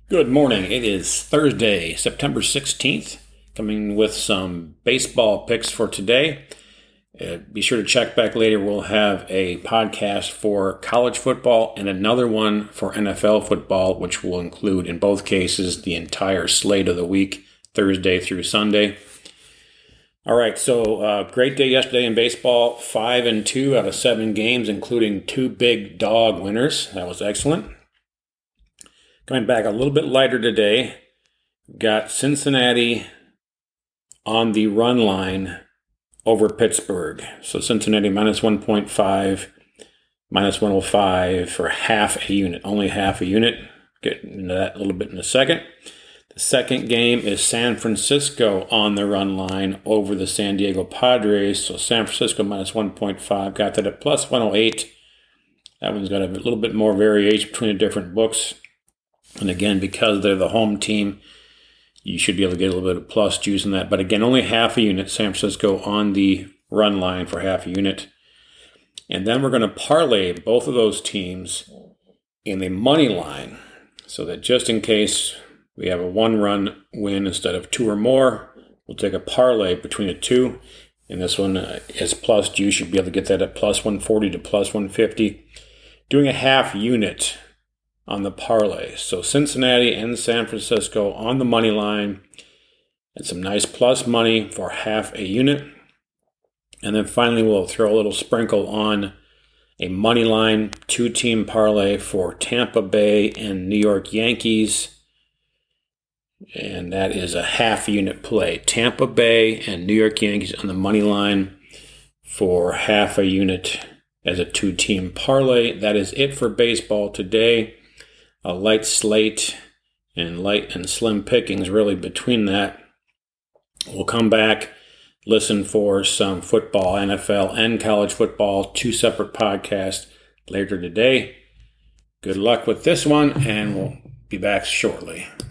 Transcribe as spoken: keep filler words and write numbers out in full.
Good morning. It is Thursday, September sixteenth, coming with some baseball picks for today. Uh, be sure to check back later. We'll have a podcast for college football and another one for N F L football, which will include, in both cases, the entire slate of the week, Thursday through Sunday. All right, so uh, great day yesterday in baseball. Five and two out of seven games, including two big dog winners. That was excellent. Coming back a little bit lighter today, got Cincinnati on the run line over Pittsburgh. So Cincinnati minus one point five, minus one oh five for half a unit, only half a unit. Get into that a little bit in a second. The second game is San Francisco on the run line over the San Diego Padres. So San Francisco minus one point five, got that at plus one oh eight. That one's got a little bit more variation between the different books. And again, because they're the home team, you should be able to get a little bit of plus juice in that. But again, only half a unit, San Francisco on the run line for half a unit. And then we're going to parlay both of those teams in the money line so that just in case we have a one-run win instead of two or more, we'll take a parlay between the two. And this one is plus juice. You'll be able to get that at plus one forty to plus one fifty. Doing a half unit on the parlay. So Cincinnati and San Francisco on the money line and some nice plus money for half a unit. And then finally we'll throw a little sprinkle on a money line two-team parlay for Tampa Bay and New York Yankees. And that is a half unit play. Tampa Bay and New York Yankees on the money line for half a unit as a two-team parlay. That is it for baseball today. A light slate and light and slim pickings really between that. We'll come back, listen for some football, N F L and college football, two separate podcasts later today. Good luck with this one, and we'll be back shortly.